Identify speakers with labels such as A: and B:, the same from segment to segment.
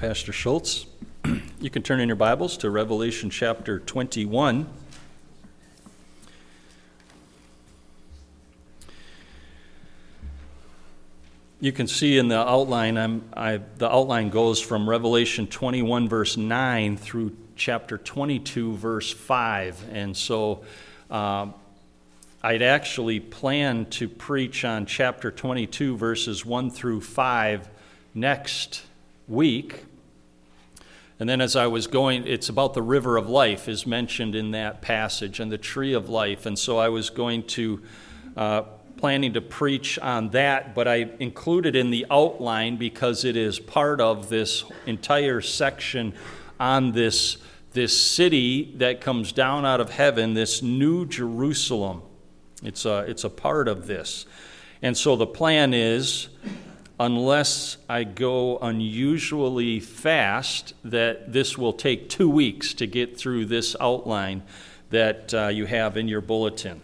A: Pastor Schultz. You can turn in your Bibles to Revelation chapter 21. You can see in the outline, the outline goes from Revelation 21 verse 9 through chapter 22 verse 5. And so I'd actually planned to preach on chapter 22 verses 1 through 5 next week. And then as I was going, it's about the river of life is mentioned in that passage and the tree of life. And so I was going to, planning to preach on that, but I included in the outline because it is part of this entire section on this city that comes down out of heaven, this New Jerusalem. It's a part of this. And so the plan is, unless I go unusually fast, that this will take 2 weeks to get through this outline that you have in your bulletin.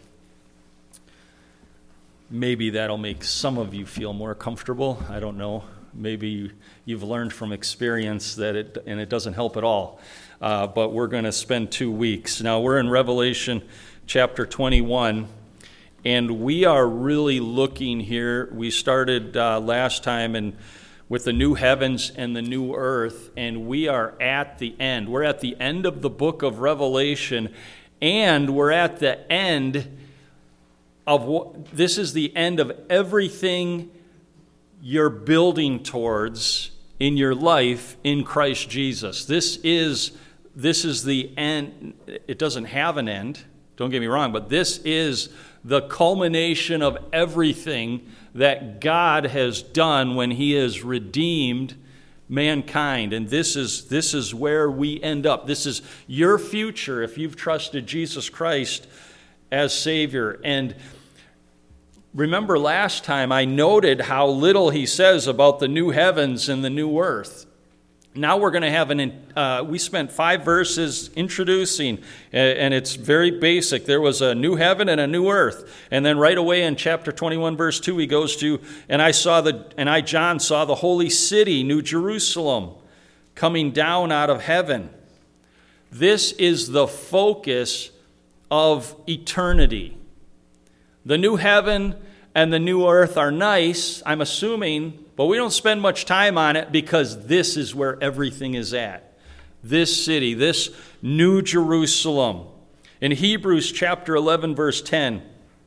A: Maybe that'll make some of you feel more comfortable. I don't know. Maybe you've learned from experience that it doesn't help at all. But we're going to spend 2 weeks. Now we're in Revelation chapter 21. And we are really looking here. We started last time with the new heavens and the new earth, and we are at the end. We're at the end of the book of Revelation, and we're at the end of this is the end of everything you're building towards in your life in Christ Jesus. This is the end. It doesn't have an end. Don't get me wrong, but this is the culmination of everything that God has done when He has redeemed mankind. And this is where we end up. This is your future if you've trusted Jesus Christ as Savior. And remember last time I noted how little He says about the new heavens and the new earth. Now we're going to have we spent 5 verses introducing, and it's very basic. There was a new heaven and a new earth. And then right away in chapter 21, verse 2, he goes to, and I, John, saw the holy city, New Jerusalem, coming down out of heaven. This is the focus of eternity. The new heaven and the new earth are nice, I'm assuming, but we don't spend much time on it because this is where everything is at. This city, this New Jerusalem. In Hebrews chapter 11, verse 10,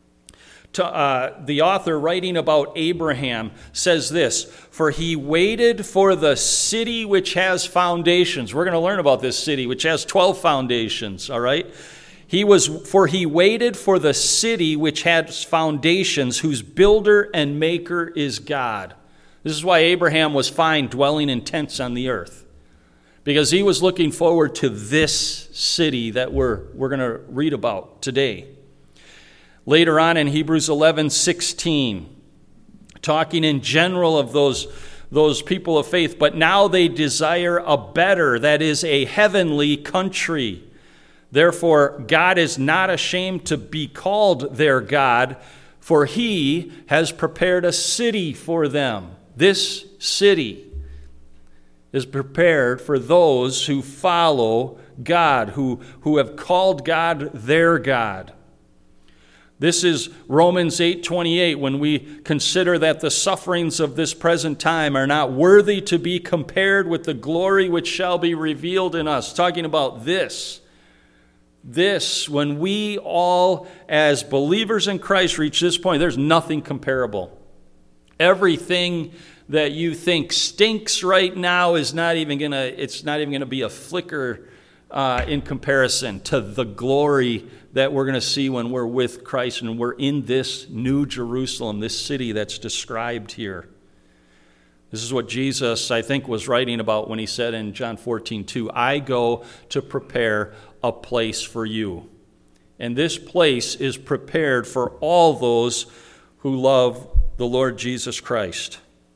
A: the author writing about Abraham says this, "For he waited for the city which has foundations." We're going to learn about this city, which has 12 foundations, all right? He waited for the city which has foundations, whose builder and maker is God. This is why Abraham was fine dwelling in tents on the earth, because he was looking forward to this city that we're going to read about today. Later on in Hebrews 11:16, talking in general of those people of faith, but now they desire a better, that is a heavenly country. Therefore, God is not ashamed to be called their God, for He has prepared a city for them. This city is prepared for those who follow God, who have called God their God. This is Romans 8:28, when we consider that the sufferings of this present time are not worthy to be compared with the glory which shall be revealed in us. Talking about this, when we all, as believers in Christ, reach this point, there's nothing comparable. Everything that you think stinks right now is not even gonna be a flicker in comparison to the glory that we're going to see when we're with Christ and we're in this New Jerusalem, this city that's described here. This is what Jesus, I think, was writing about when he said in John 14:2, "I go to prepare a place for you." And this place is prepared for all those who love the Lord Jesus Christ.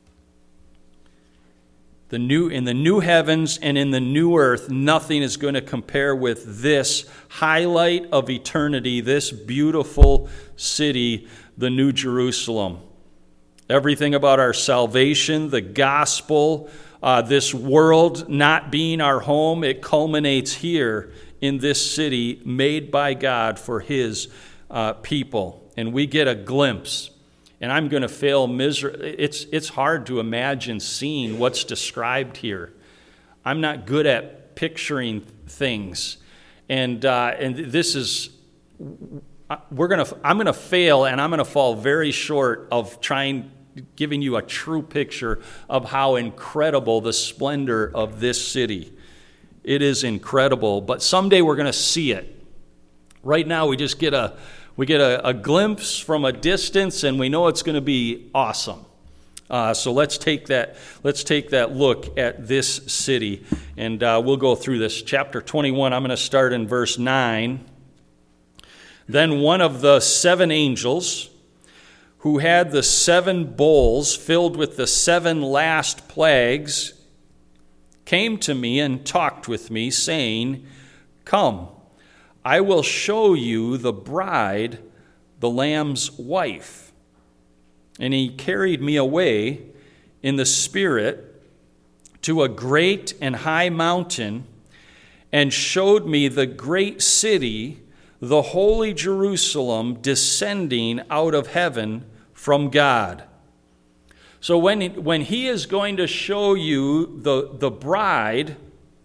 A: In the new heavens and in the new earth, nothing is going to compare with this highlight of eternity, this beautiful city, the New Jerusalem. Everything about our salvation, the gospel, This world not being our home, it culminates here in this city made by God for his people. And we get a glimpse. And I'm going to fail miserably. It's hard to imagine seeing what's described here. I'm not good at picturing things. And this is, I'm going to fail, and I'm going to fall very short of giving you a true picture of how incredible the splendor of this city. It is incredible, but someday we're going to see it. Right now we just get a glimpse from a distance, and we know it's going to be awesome. So let's take that look at this city, and we'll go through this. Chapter 21, I'm going to start in verse 9. Then one of the 7 angels who had the 7 bowls filled with the 7 last plagues came to me and talked with me, saying, "Come, I will show you the bride, the Lamb's wife." And he carried me away in the Spirit to a great and high mountain, and showed me the great city, the holy Jerusalem, descending out of heaven from God. So when he is going to show you the bride,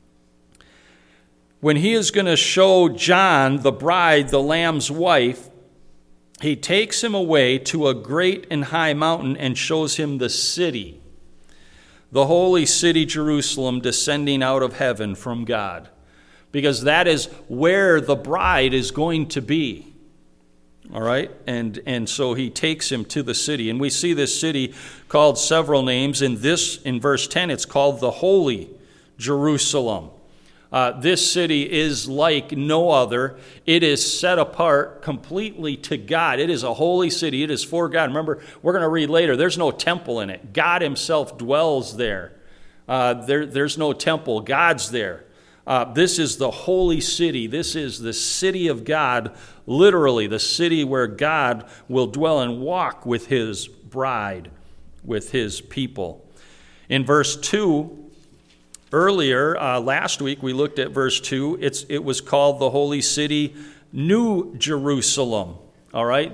A: when he is going to show John the bride, the Lamb's wife, he takes him away to a great and high mountain and shows him the city, the holy city Jerusalem, descending out of heaven from God. Because that is where the bride is going to be. All right? And so he takes him to the city. And we see this city called several names. In verse 10, it's called the Holy Jerusalem. This city is like no other. It is set apart completely to God. It is a holy city. It is for God. Remember, we're going to read later, there's no temple in it. God himself dwells there. There's no temple. God's there. This is the holy city. This is the city of God, literally the city where God will dwell and walk with his bride, with his people. In verse 2, earlier, last week, we looked at verse 2. It was called the holy city, New Jerusalem. All right?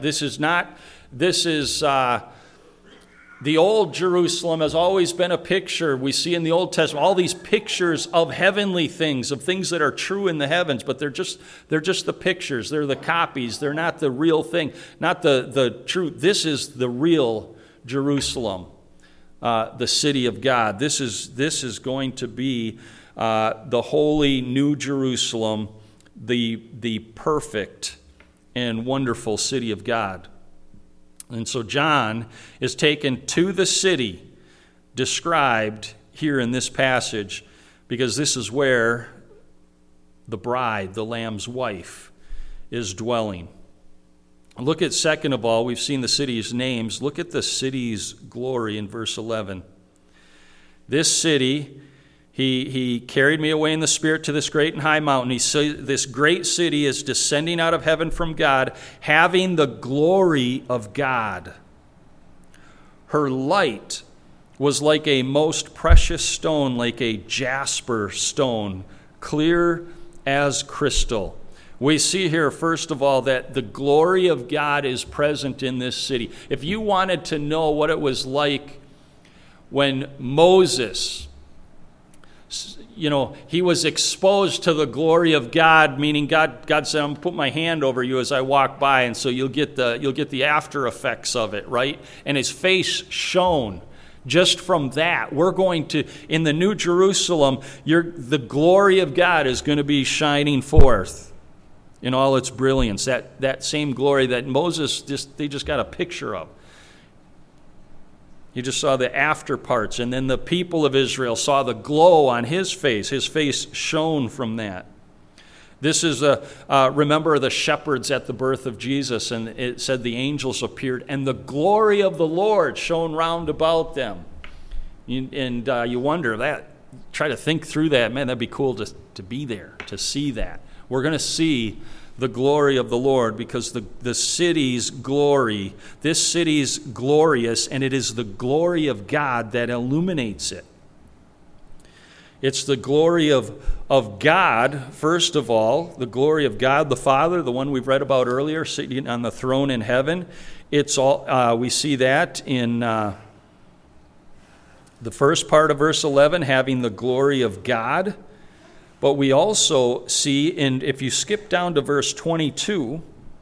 A: The old Jerusalem has always been a picture. We see in the Old Testament all these pictures of heavenly things, of things that are true in the heavens, but they're just the pictures. They're the copies. They're not the real thing, not the true. This is the real Jerusalem, the city of God. This is going to be the holy New Jerusalem, the perfect and wonderful city of God. And so John is taken to the city described here in this passage, because this is where the bride, the Lamb's wife, is dwelling. Look at, second of all, we've seen the city's names. Look at the city's glory in verse 11. This city, he carried me away in the Spirit to this great and high mountain. This great city is descending out of heaven from God, having the glory of God. Her light was like a most precious stone, like a jasper stone, clear as crystal. We see here, first of all, that the glory of God is present in this city. If you wanted to know what it was like when Moses, he was exposed to the glory of God, meaning God said, "I'm going to put my hand over you as I walk by," and so you'll get the after effects of it, right? And his face shone. Just from that, we're going to, in the New Jerusalem, the glory of God is going to be shining forth in all its brilliance. That same glory that Moses they just got a picture of. You just saw the after parts, and then the people of Israel saw the glow on his face. His face shone from that. This is remember the shepherds at the birth of Jesus, and it said the angels appeared, and the glory of the Lord shone round about them. You wonder try to think through that. Man, that'd be cool to be there, to see that. We're going to see the glory of the Lord, because the city's glory, this city's glorious, and it is the glory of God that illuminates it. It's the glory of God, first of all, the glory of God the Father, the one we've read about earlier, sitting on the throne in heaven. It's all we see that in the first part of verse 11, having the glory of God. But we also see, if you skip down to verse 22,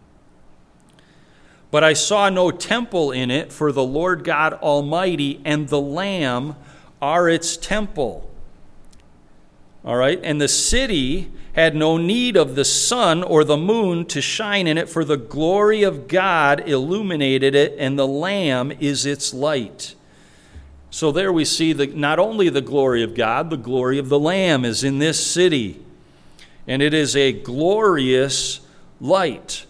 A: but I saw no temple in it, for the Lord God Almighty and the Lamb are its temple. All right, and the city had no need of the sun or the moon to shine in it, for the glory of God illuminated it, and the Lamb is its light. So there we see not only the glory of God, the glory of the Lamb is in this city. And it is a glorious light.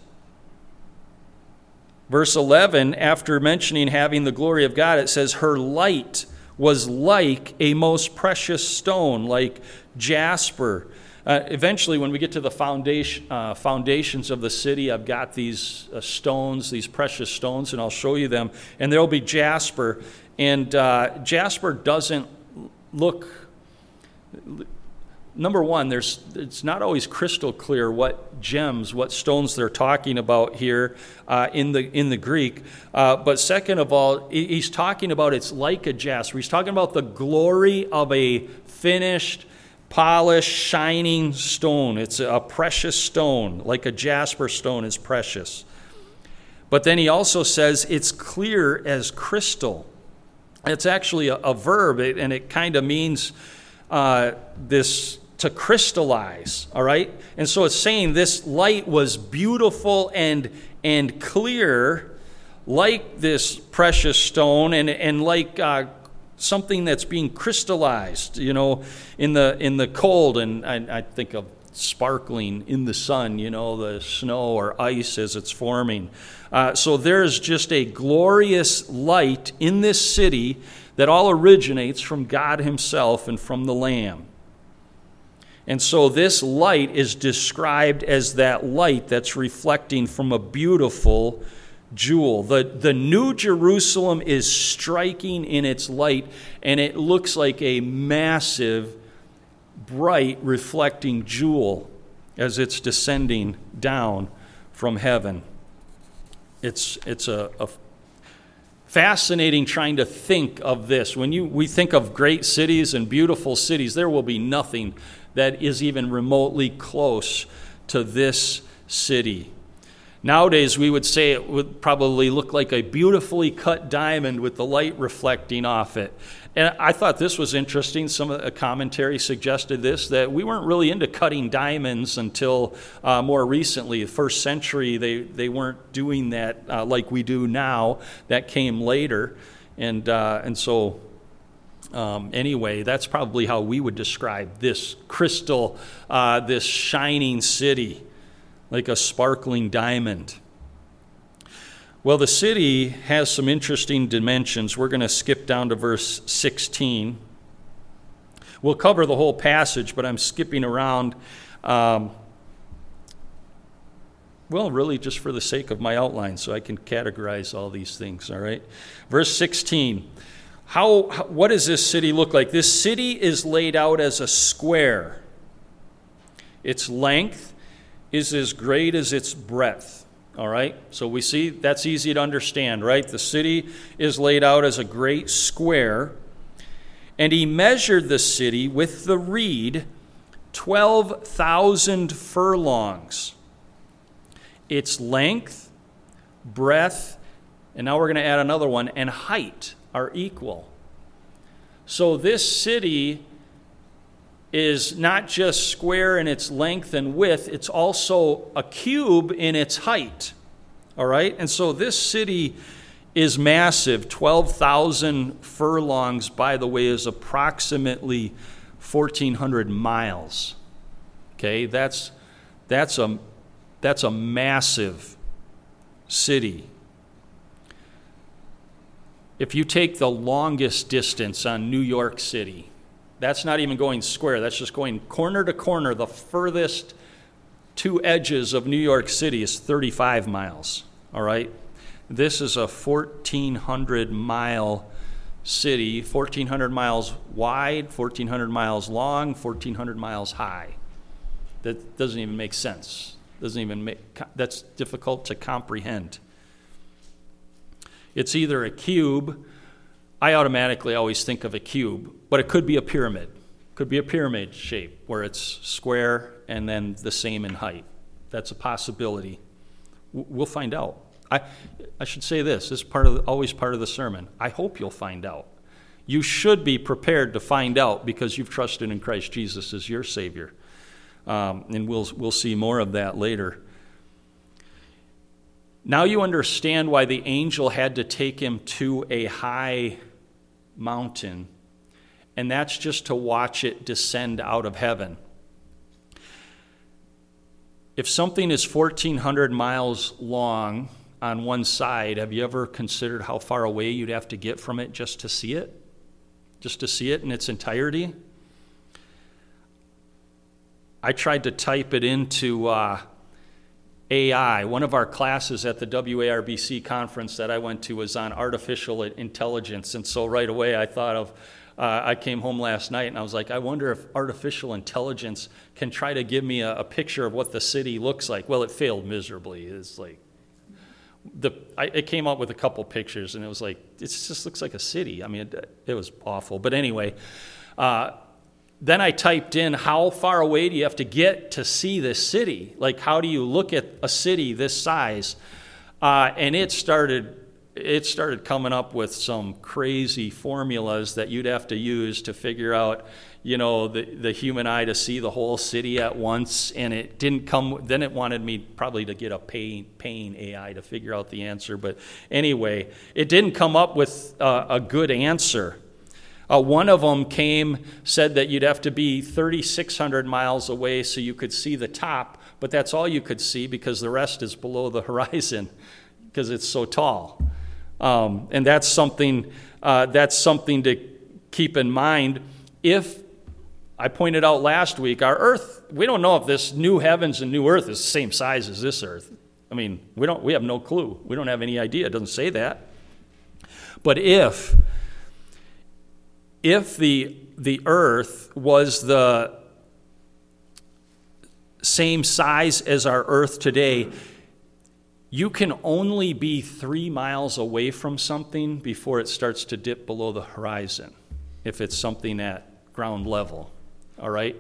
A: Verse 11, after mentioning having the glory of God, it says, her light was like a most precious stone, like jasper. Eventually, when we get to the foundations of the city, I've got these stones, these precious stones, and I'll show you them. And there will be jasper. And jasper doesn't look... Number one, it's not always crystal clear what gems, what stones they're talking about here in the Greek. But second of all, he's talking about it's like a jasper. He's talking about the glory of a finished, polished, shining stone. It's a precious stone, like a jasper stone is precious. But then he also says it's clear as crystal. It's actually a verb, and it kind of means this... to crystallize, all right? And so it's saying this light was beautiful and clear, like this precious stone, and like something that's being crystallized, in the cold. And I think of sparkling in the sun, the snow or ice as it's forming. So there's just a glorious light in this city that all originates from God himself and from the Lamb. And so this light is described as that light that's reflecting from a beautiful jewel. The New Jerusalem is striking in its light, and it looks like a massive, bright, reflecting jewel as it's descending down from heaven. It's a fascinating trying to think of this. When we think of great cities and beautiful cities, there will be nothing that is even remotely close to this city. Nowadays, we would say it would probably look like a beautifully cut diamond with the light reflecting off it. And I thought this was interesting. Some of the commentary suggested this, that we weren't really into cutting diamonds until more recently. The first century, they weren't doing that like we do now. That came later. And so... anyway, that's probably how we would describe this crystal, this shining city, like a sparkling diamond. Well, the city has some interesting dimensions. We're going to skip down to verse 16. We'll cover the whole passage, but I'm skipping around, really just for the sake of my outline, so I can categorize all these things, all right? Verse 16. What does this city look like? This city is laid out as a square. Its length is as great as its breadth. All right? So we see that's easy to understand, right? The city is laid out as a great square. And he measured the city with the reed 12,000 furlongs. Its length, breadth, and now we're going to add another one, and height are equal. So this city is not just square in its length and width, it's also a cube in its height. All right? And so this city is massive. 12,000 furlongs, by the way, is approximately 1,400 miles. Okay? That's a massive city. If you take the longest distance on New York City, that's not even going square, that's just going corner to corner. The furthest two edges of New York City is 35 miles, all right? This is a 1,400-mile city, 1,400 miles wide, 1,400 miles long, 1,400 miles high. That doesn't even make sense. That's difficult to comprehend. It's either a cube. I automatically always think of a cube, but it could be a pyramid. It could be a pyramid shape where it's square and then the same in height. That's a possibility. We'll find out. I should say this is always part of the sermon. I hope you'll find out. You should be prepared to find out because you've trusted in Christ Jesus as your Savior. And we'll see more of that later. Now you understand why the angel had to take him to a high mountain, and that's just to watch it descend out of heaven. If something is 1,400 miles long on one side, have you ever considered how far away you'd have to get from it just to see it? Just to see it in its entirety? I tried to type it into AI. One of our classes at the WARBC conference that I went to was on artificial intelligence, and so right away I thought of, I came home last night and I was like, I wonder if artificial intelligence can try to give me a picture of what the city looks like. Well, it failed miserably. It's like, it came up with a couple pictures and it was like, it just looks like a city. I mean, it was awful. But anyway, then I typed in, how far away do you have to get to see this city? Like, how do you look at a city this size? And it started coming up with some crazy formulas that you'd have to use to figure out, the human eye to see the whole city at once. And it didn't come, then it wanted me probably to get a paying AI to figure out the answer. But anyway, it didn't come up with a good answer. One of them said that you'd have to be 3,600 miles away so you could see the top, but that's all you could see because the rest is below the horizon because it's so tall. And that's something to keep in mind. If I pointed out last week, our earth, we don't know if this new heavens and new earth is the same size as this earth. I mean, we have no clue. We don't have any idea. It doesn't say that. But if the earth was the same size as our earth today, you can only be 3 miles away from something before it starts to dip below the horizon, if it's something at ground level, all right?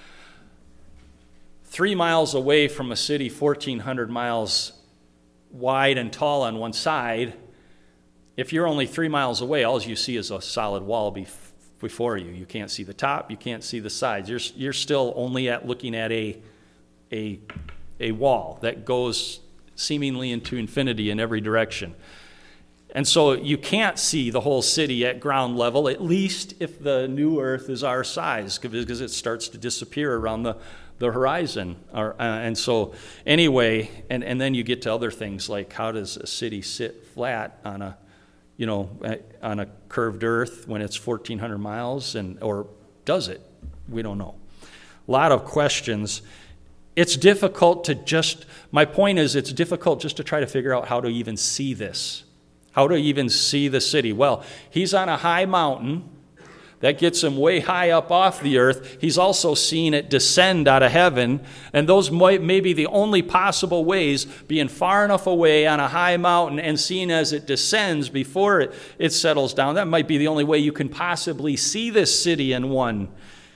A: 3 miles away from a city 1,400 miles wide and tall on one side, if you're only 3 miles away, all you see is a solid wall before you. You can't see the top, you can't see the sides. You're still only looking at a wall that goes seemingly into infinity in every direction. And so you can't see the whole city at ground level, at least if the new earth is our size, because it starts to disappear around the horizon. And so anyway, and then you get to other things like, how does a city sit flat on a curved earth when it's 1,400 miles, or does it? We don't know. A lot of questions. It's difficult my point is it's difficult just to try to figure out how to even see this, how to even see the city. Well, he's on a high mountain. That gets him way high up off the earth. He's also seen it descend out of heaven, and those may be the only possible ways, being far enough away on a high mountain and seeing as it descends before it settles down. That might be the only way you can possibly see this city in one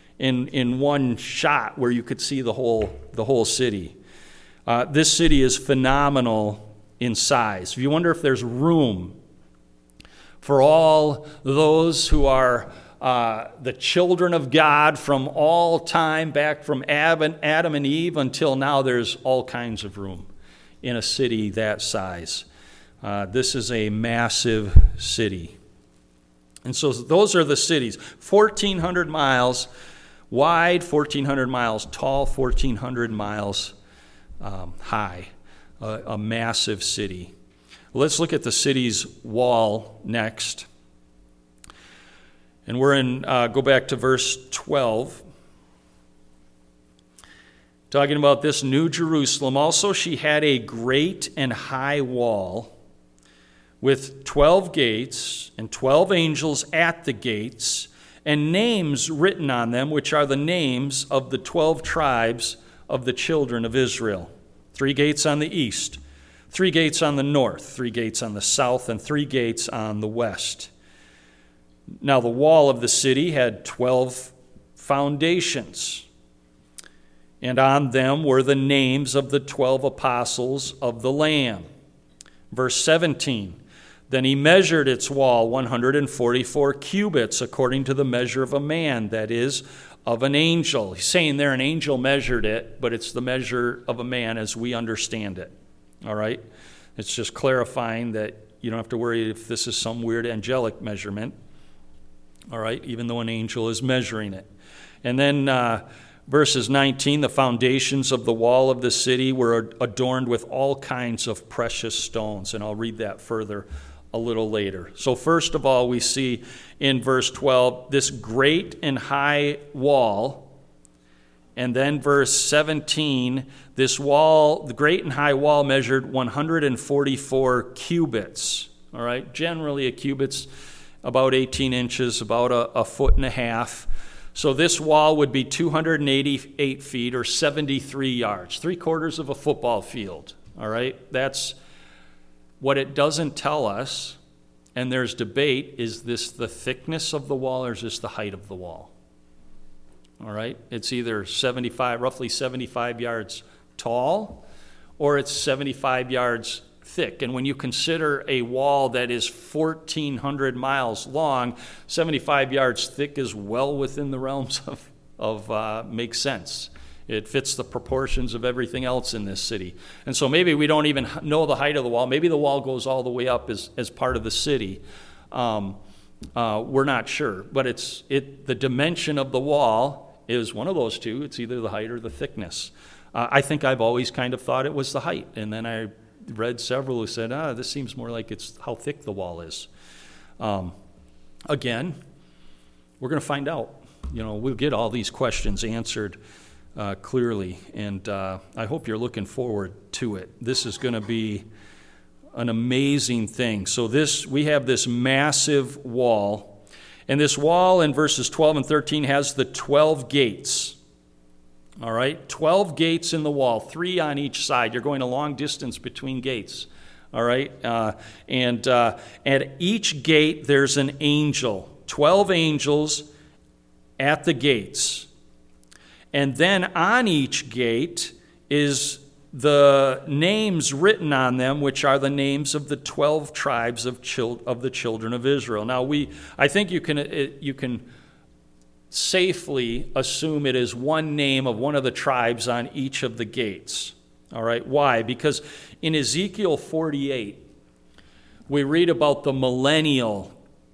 A: shot where you could see the whole city. This city is phenomenal in size. If you wonder if there's room for all those who are the children of God from all time, back from Adam and Eve until now, there's all kinds of room in a city that size. This is a massive city. And so those are the cities. 1,400 miles wide, 1,400 miles tall, 1,400 miles high. A massive city. Let's look at the city's wall next. And we're go back to verse 12. Talking about this New Jerusalem. Also, she had a great and high wall with 12 gates and 12 angels at the gates, and names written on them, which are the names of the 12 tribes of the children of Israel. 3 gates on the east, 3 gates on the north, 3 gates on the south, and 3 gates on the west. Now the wall of the city had 12 foundations, and on them were the names of the 12 apostles of the Lamb. Verse 17, then he measured its wall 144 cubits, according to the measure of a man, that is, of an angel. He's saying there an angel measured it, but it's the measure of a man as we understand it. All right? It's just clarifying that you don't have to worry if this is some weird angelic measurement. All right? Even though an angel is measuring it. And then verses 19, the foundations of the wall of the city were adorned with all kinds of precious stones. And I'll read that further a little later. So first of all, we see in verse 12 this great and high wall. And then verse 17, this wall, the great and high wall, measured 144 cubits. All right, generally a cubit's about 18 inches, about a foot and a half. So this wall would be 288 feet or 73 yards, 3/4 of a football field. All right, that's what it doesn't tell us, and there's debate, is this the thickness of the wall or is this the height of the wall? All right, it's either roughly 75 yards tall, or it's 75 yards thick. And when you consider a wall that is 1,400 miles long, 75 yards thick is well within the realms of makes sense. It fits the proportions of everything else in this city. And so maybe we don't even know the height of the wall. Maybe the wall goes all the way up as part of the city. We're not sure. But the dimension of the wall is one of those two. It's either the height or the thickness. I think I've always kind of thought it was the height. And then I read several who said, this seems more like it's how thick the wall is. Again, we're going to find out. We'll get all these questions answered clearly, and I hope you're looking forward to it. This is going to be an amazing thing. So we have this massive wall, and this wall in verses 12 and 13 has the 12 gates. All right, 12 gates in the wall, 3 on each side. You're going a long distance between gates. All right, and at each gate there's an angel, 12 angels at the gates. And then on each gate is the names written on them, which are the names of the 12 tribes of the children of Israel. Now, I think you can safely assume it is one name of one of the tribes on each of the gates. All right, why? Because in Ezekiel 48, we read about the millennial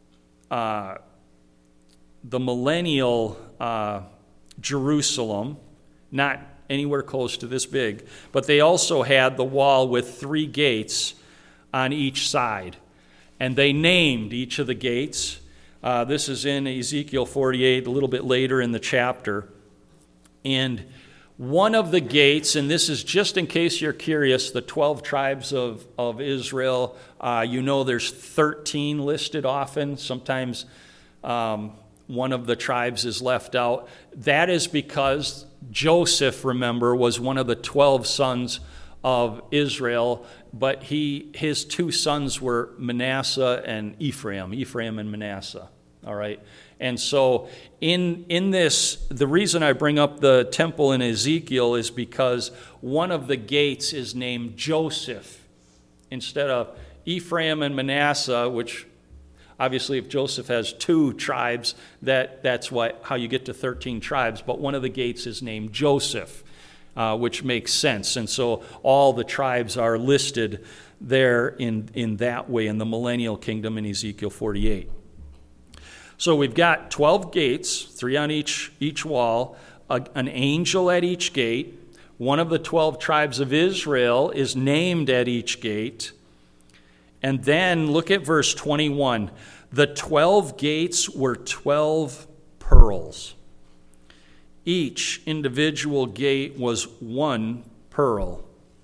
A: Jerusalem, not anywhere close to this big, but they also had the wall with 3 gates on each side. And they named each of the gates. This is in Ezekiel 48, a little bit later in the chapter. And one of the gates, and this is just in case you're curious, the 12 tribes of Israel, there's 13 listed often. Sometimes one of the tribes is left out. That is because Joseph, remember, was one of the 12 sons of Israel, but his 2 sons were Manasseh and Ephraim and Manasseh. All right. And so in this, the reason I bring up the temple in Ezekiel is because one of the gates is named Joseph instead of Ephraim and Manasseh, which obviously, if Joseph has 2 tribes, that's how you get to 13 tribes. But one of the gates is named Joseph, which makes sense. And so all the tribes are listed there in that way in the millennial kingdom in Ezekiel 48. So we've got 12 gates, 3 on each wall, an angel at each gate. One of the 12 tribes of Israel is named at each gate. And then look at verse 21. The 12 gates were 12 pearls. Each individual gate was 1 pearl.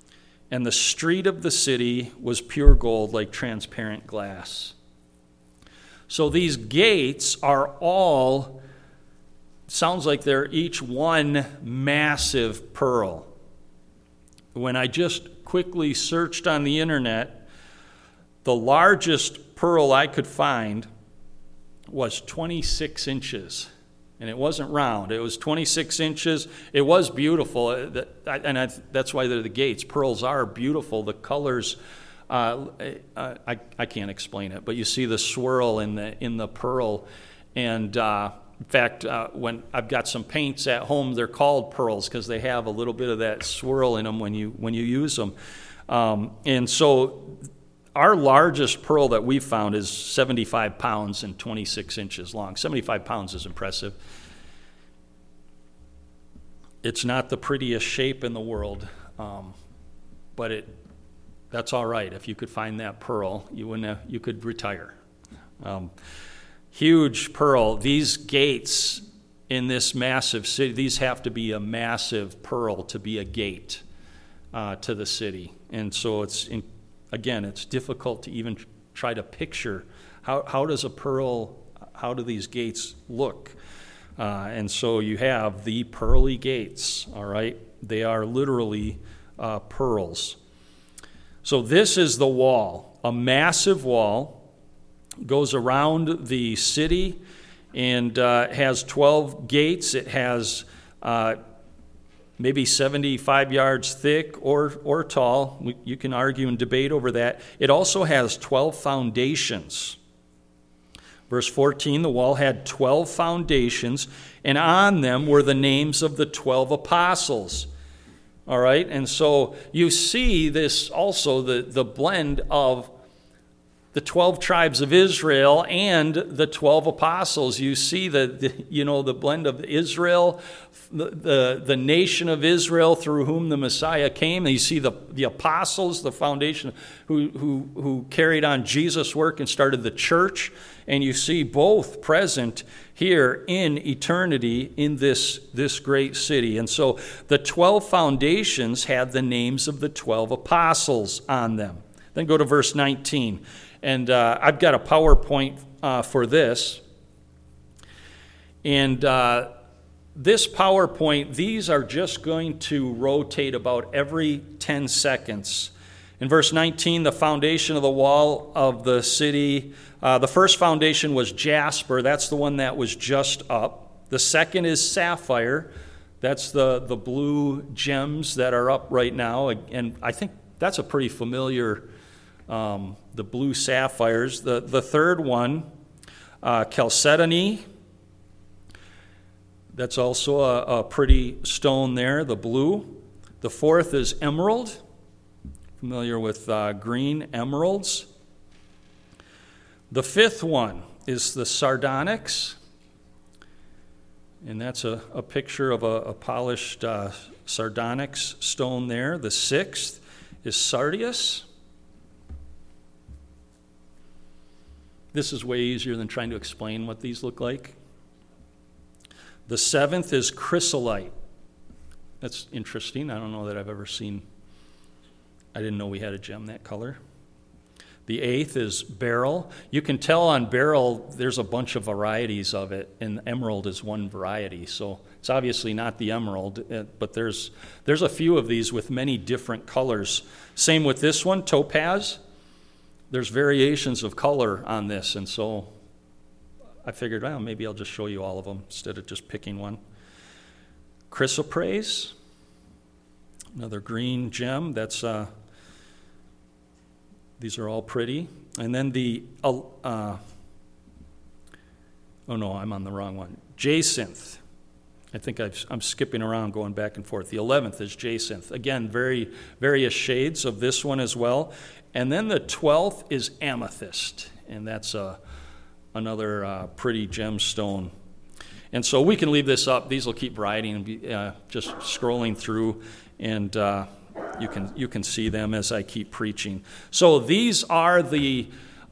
A: and the street of the city was pure gold like transparent glass. So these gates are all, sounds like they're each one massive pearl. When I just quickly searched on the internet, the largest pearl I could find was 26 inches. And it wasn't round. It was 26 inches. It was beautiful. And that's why they're the gates. Pearls are beautiful. The colors, I can't explain it. But you see the swirl in the pearl. And in fact, when I've got some paints at home, they're called pearls because they have a little bit of that swirl in them when you use them. And so our largest pearl that we found is 75 pounds and 26 inches long. 75 pounds is impressive. It's not the prettiest shape in the world, but that's all right. If you could find that pearl, you could retire. Huge pearl. These gates in this massive city, these have to be a massive pearl to be a gate to the city. And so it's difficult to even try to picture how do these gates look? And so you have the pearly gates, all right? They are literally pearls. So this is the wall, a massive wall, goes around the city and has 12 gates. It has maybe 75 yards thick or tall. You can argue and debate over that. It also has 12 foundations. Verse 14, the wall had 12 foundations, and on them were the names of the 12 apostles. All right, and so you see this also, the blend of the 12 tribes of Israel and the 12 apostles. You see the blend of Israel, the nation of Israel through whom the Messiah came. And you see the apostles, the foundation, who carried on Jesus' work and started the church. And you see both present here in eternity in this great city. And so the 12 foundations had the names of the 12 apostles on them. Then go to verse 19. And I've got a PowerPoint for this. And this PowerPoint, these are just going to rotate about every 10 seconds. In verse 19, the foundation of the wall of the city, the first foundation was jasper. That's the one that was just up. The second is sapphire. That's the blue gems that are up right now. And I think that's a pretty familiar, the blue sapphires. The third one, chalcedony. That's also a pretty stone there, the blue. The fourth is emerald. Familiar with green emeralds. The fifth one is the sardonyx. And that's a picture of a polished sardonyx stone there. The sixth is sardius. This is way easier than trying to explain what these look like. The seventh is chrysolite. That's interesting. I don't know that I've ever seen. I didn't know we had a gem that color. The eighth is beryl. You can tell on beryl there's a bunch of varieties of it, and emerald is one variety. So it's obviously not the emerald, but there's a few of these with many different colors. Same with this one, topaz. There's variations of color on this, and so I figured, well, maybe I'll just show you all of them instead of just picking one. Chrysoprase, another green gem. That's these are all pretty. And then oh no, I'm on the wrong one. Jacinth. I think I'm skipping around, going back and forth. The 11th is jacinth. Again, various shades of this one as well. And then the 12th is amethyst, and that's another pretty gemstone. And so we can leave this up. These will keep writing and be just scrolling through, and you can see them as I keep preaching. So these are the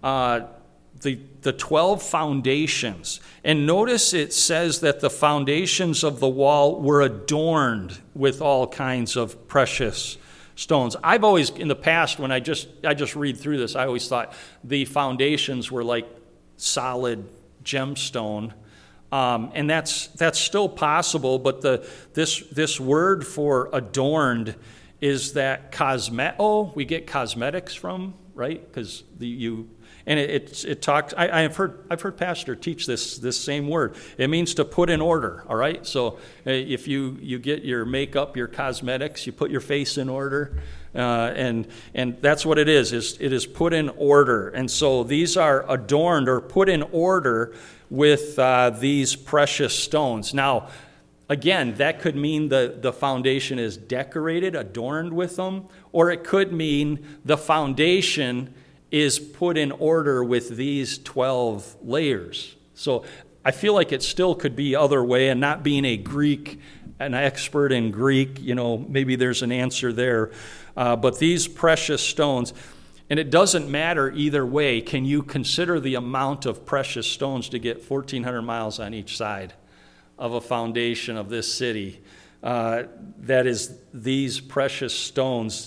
A: 12 foundations. And notice it says that the foundations of the wall were adorned with all kinds of precious stones. I've always, in the past, when I just read through this, I always thought the foundations were like solid gemstone. And that's still possible, but this word for adorned is that cosmeto we get cosmetics from, right? Because it talks. I've heard pastor teach this same word. It means to put in order. All right. So if you get your makeup, your cosmetics, you put your face in order, and that's what it is. It is put in order. And so these are adorned or put in order with these precious stones. Now, again, that could mean the foundation is decorated, adorned with them, or it could mean the foundation is put in order with these 12 layers. So I feel like it still could be other way, and not being an expert in Greek, maybe there's an answer there. But these precious stones, and it doesn't matter either way, can you consider the amount of precious stones to get 1,400 miles on each side of a foundation of this city? That is, these precious stones.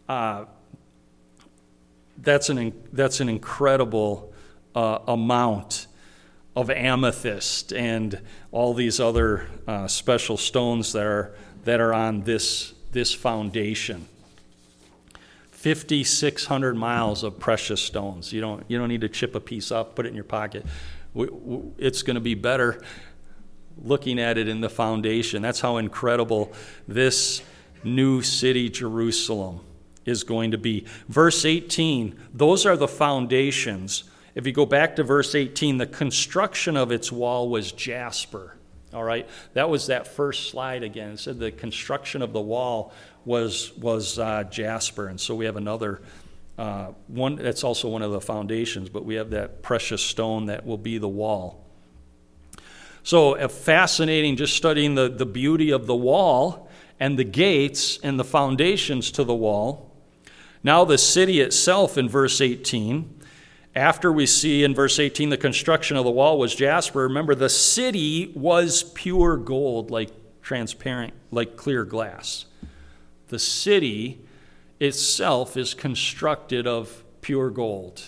A: That's an incredible amount of amethyst and all these other special stones that are on this foundation. 5,600 miles of precious stones. You don't need to chip a piece off, put it in your pocket. It's going to be better looking at it in the foundation. That's how incredible this new city, Jerusalem, is going to be. Verse 18, those are the foundations. If you go back to verse 18, the construction of its wall was jasper. All right, that was that first slide again. It said the construction of the wall was jasper, and so we have another one that's also one of the foundations, but we have that precious stone that will be the wall. So fascinating, just studying the beauty of the wall and the gates and the foundations to the wall. Now the city itself in verse 18. After we see in verse 18 the construction of the wall was jasper, remember the city was pure gold, like transparent, like clear glass. The city itself is constructed of pure gold.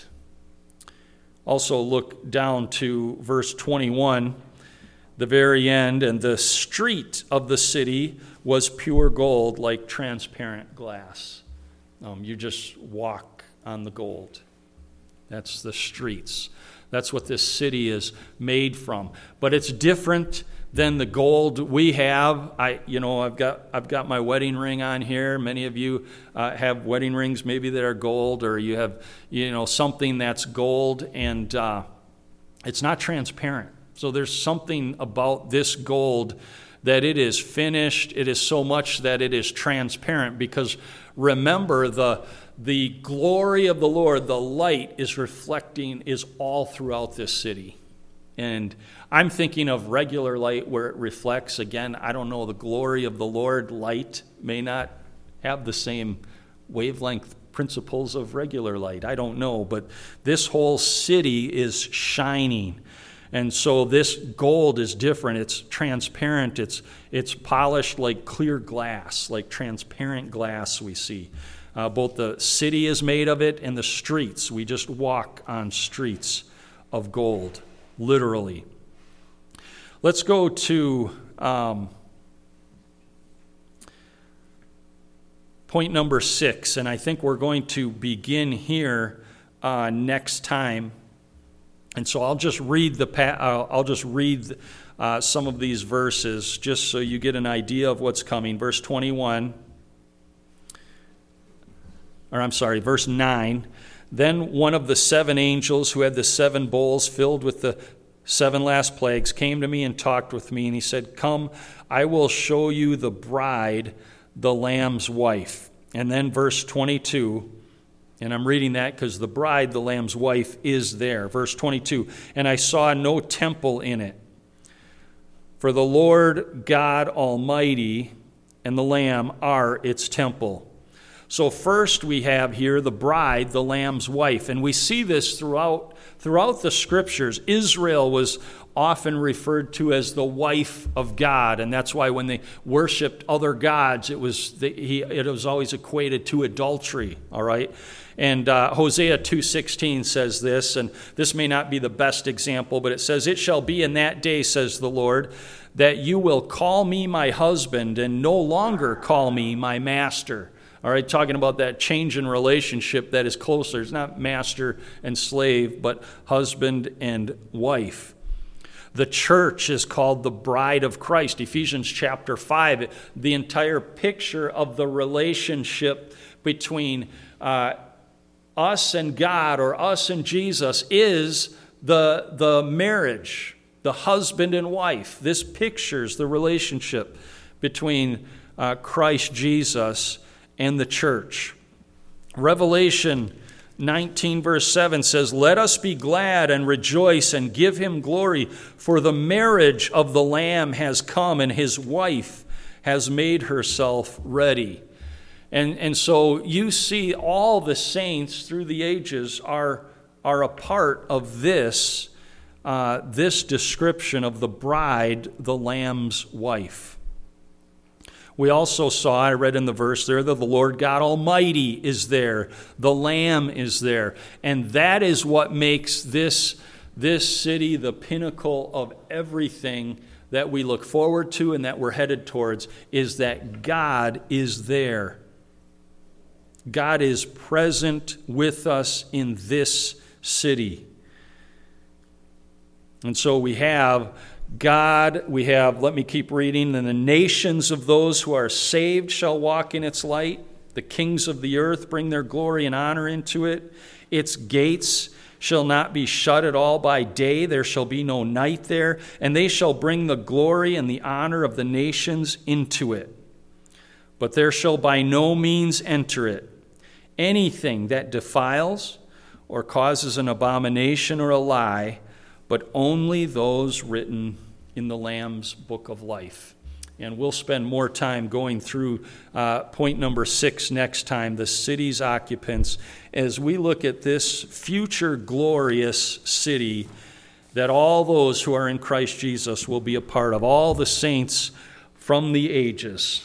A: Also look down to verse 21, the very end, and the street of the city was pure gold, like transparent glass. You just walk on the gold. That's the streets. That's what this city is made from. But it's different than the gold we have. I've got my wedding ring on here. Many of you have wedding rings maybe that are gold, or you have something that's gold, and it's not transparent. So there's something about this gold that it is finished. It is so much that it is transparent, because remember the glory of the Lord, the light is all throughout this city. And I'm thinking of regular light where it reflects. Again, I don't know, the glory of the Lord light may not have the same wavelength principles of regular light. I don't know, but this whole city is shining. And so this gold is different. It's transparent. It's polished like clear glass, like transparent glass we see. Both the city is made of it and the streets. We just walk on streets of gold, literally. Let's go to point number 6, and I think we're going to begin here next time. And so I'll just read some of these verses just so you get an idea of what's coming. Verse 9. Then one of the 7 angels who had the 7 bowls filled with the 7 last plagues came to me and talked with me, and he said, "Come, I will show you the bride, the Lamb's wife." And then verse 22, and I'm reading that because the bride, the Lamb's wife, is there. Verse 22, "And I saw no temple in it, for the Lord God Almighty and the Lamb are its temple." So first we have here the bride, the Lamb's wife, and we see this throughout the Scriptures. Israel was often referred to as the wife of God, and that's why when they worshipped other gods, it was always equated to adultery. All right, and Hosea 2:16 says this, and this may not be the best example, but it says, "It shall be in that day, says the Lord, that you will call me my husband and no longer call me my master." All right, talking about that change in relationship that is closer. It's not master and slave, but husband and wife. The church is called the bride of Christ. Ephesians chapter 5, the entire picture of the relationship between us and God, or us and Jesus, is the marriage, the husband and wife. This pictures the relationship between Christ Jesus and the church. Revelation 19 verse 7 says, "Let us be glad and rejoice and give him glory, for the marriage of the Lamb has come, and his wife has made herself ready." And so you see all the saints through the ages are a part of this description of the bride, the Lamb's wife. We also saw, I read in the verse there, that the Lord God Almighty is there. The Lamb is there. And that is what makes this city the pinnacle of everything that we look forward to and that we're headed towards, is that God is there. God is present with us in this city. And so we have God, let me keep reading, "And the nations of those who are saved shall walk in its light. The kings of the earth bring their glory and honor into it. Its gates shall not be shut at all by day. There shall be no night there. And they shall bring the glory and the honor of the nations into it. But there shall by no means enter it anything that defiles or causes an abomination or a lie, but only those written in the Lamb's book of life." And we'll spend more time going through point number 6 next time, the city's occupants, as we look at this future glorious city that all those who are in Christ Jesus will be a part of, all the saints from the ages.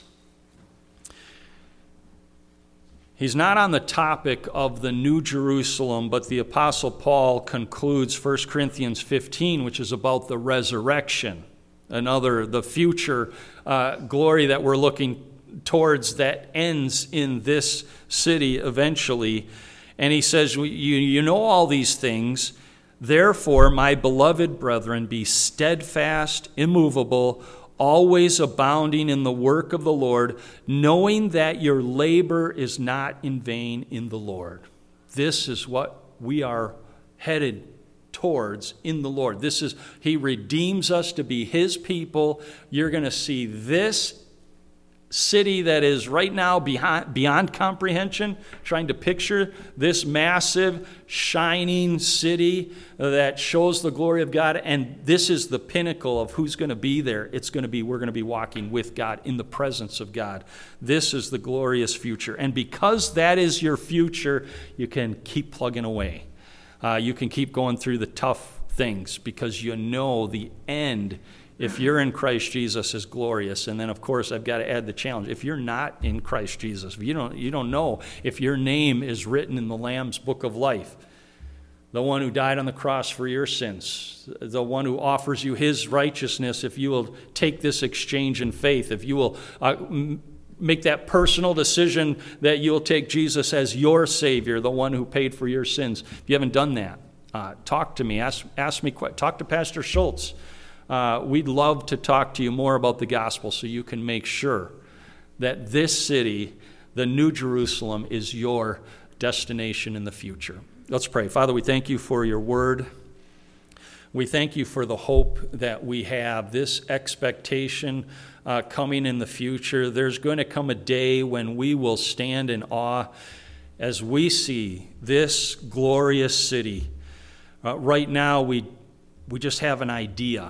A: He's not on the topic of the New Jerusalem, but the Apostle Paul concludes 1 Corinthians 15, which is about the resurrection, the future glory that we're looking towards that ends in this city eventually. And he says, you know all these things, therefore, my beloved brethren, be steadfast, immovable, always abounding in the work of the Lord, knowing that your labor is not in vain in the Lord. This is what we are headed towards in the Lord. He redeems us to be his people. You're going to see this city that is right now beyond comprehension, trying to picture this massive, shining city that shows the glory of God, and this is the pinnacle of who's going to be there. We're going to be walking with God in the presence of God. This is the glorious future, and because that is your future, you can keep plugging away. You can keep going through the tough things because you know the end, if you're in Christ Jesus, is glorious. And then, of course, I've got to add the challenge. If you're not in Christ Jesus, if you don't know if your name is written in the Lamb's book of life, the one who died on the cross for your sins, the one who offers you his righteousness, if you will take this exchange in faith, if you will make that personal decision that you'll take Jesus as your Savior, the one who paid for your sins. If you haven't done that, talk to me. Ask me. Talk to Pastor Schultz. We'd love to talk to you more about the gospel so you can make sure that this city, the New Jerusalem, is your destination in the future. Let's pray. Father, we thank you for your word. We thank you for the hope that we have, this expectation coming in the future. There's going to come a day when we will stand in awe as we see this glorious city. Right now, we just have an idea.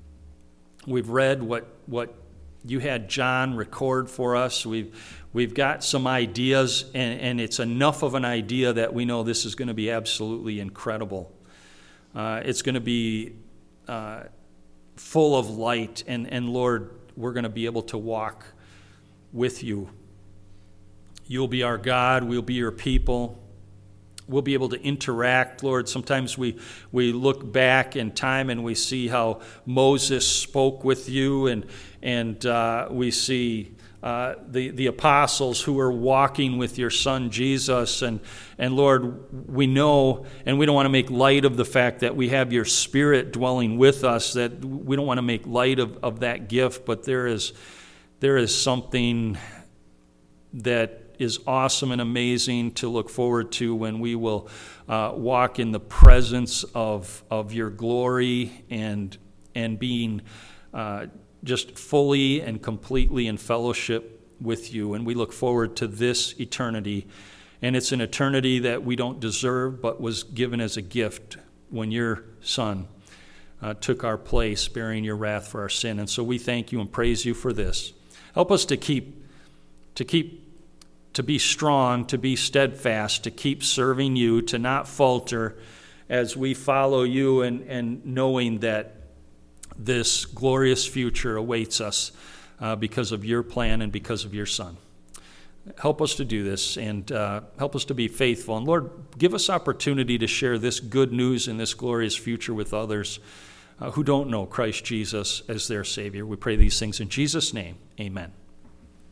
A: We've read what you had John record for us. We've got some ideas, and it's enough of an idea that we know this is going to be absolutely incredible. It's going to be full of light. And Lord, we're going to be able to walk with you. You'll be our God. We'll be your people. We'll be able to interact, Lord. Sometimes we look back in time and we see how Moses spoke with you, and we see the apostles who are walking with your Son Jesus. And Lord, we know, and we don't want to make light of the fact that we have your Spirit dwelling with us, that we don't want to make light of that gift, but there is something that is awesome and amazing to look forward to when we will walk in the presence of your glory and being just fully and completely in fellowship with you. And we look forward to this eternity. And it's an eternity that we don't deserve, but was given as a gift when your Son took our place, bearing your wrath for our sin. And so we thank you and praise you for this. Help us to be strong, to be steadfast, to keep serving you, to not falter as we follow you, and knowing that this glorious future awaits us because of your plan and because of your Son. Help us to do this, and help us to be faithful. And Lord, give us opportunity to share this good news and this glorious future with others who don't know Christ Jesus as their Savior. We pray these things in Jesus' name. Amen.